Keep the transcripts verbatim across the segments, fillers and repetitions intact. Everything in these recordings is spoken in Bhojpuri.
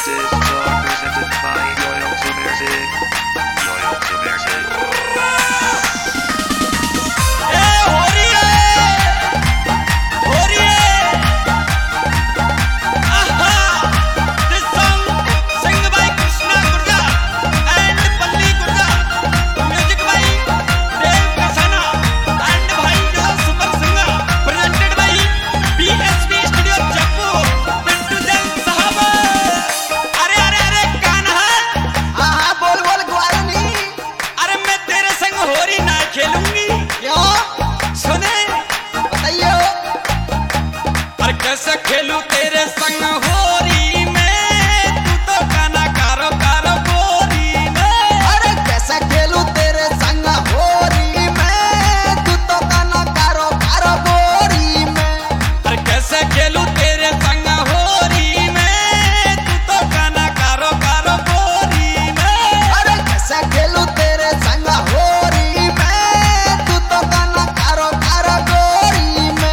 This song presented by Loyalty Music. Loyalty Music. कैसे खेलूं तेरे संग होरी में, तू तो गाना कारो कारो गोरी में। अरे कैसे खेलूं तेरे संग होरी में, तू तो गाना कारो कारो गोरी में। अरे कैसे खेलूं तेरे संग होरी में, तू तो गाना कारो कारो गोरी में। अरे कैसे खेलूं तेरे संग होरी में, तू तो गाना कारो कारो गोरी में।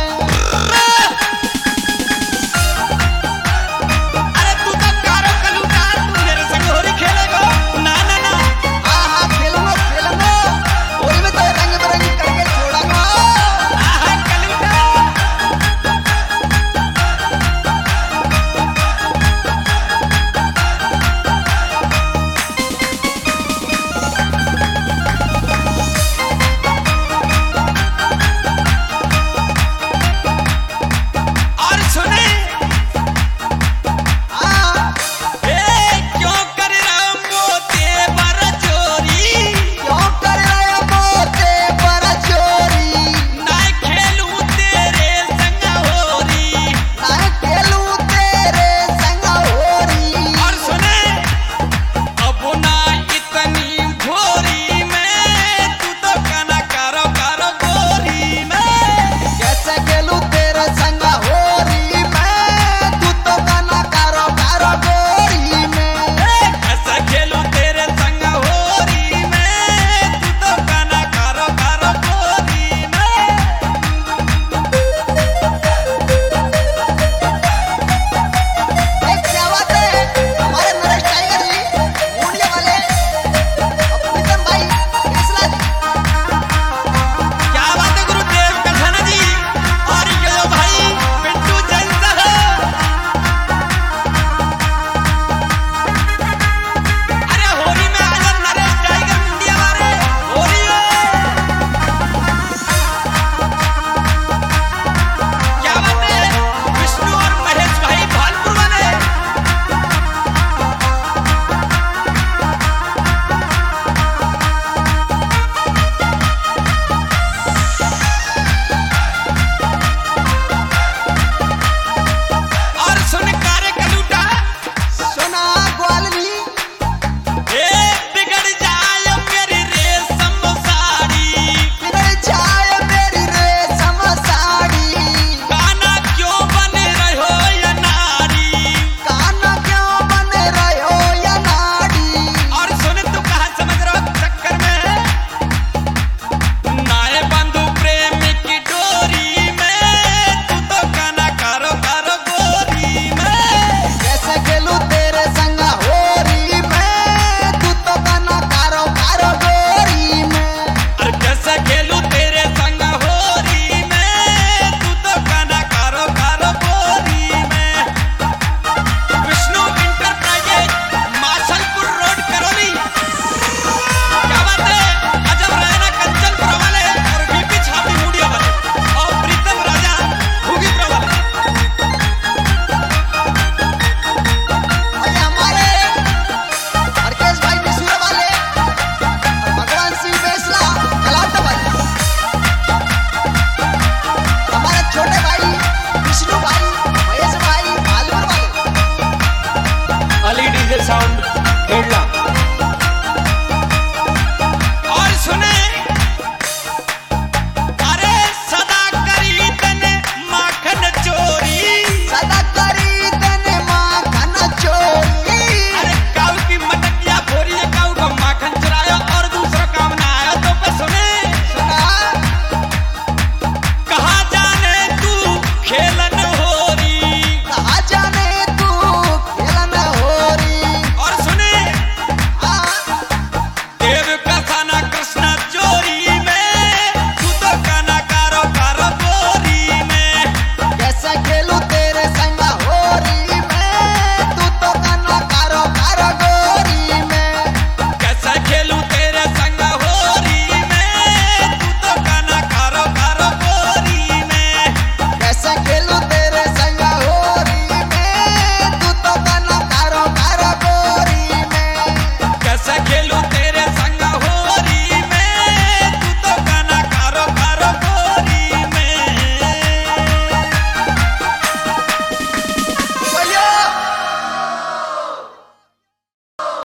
साउंड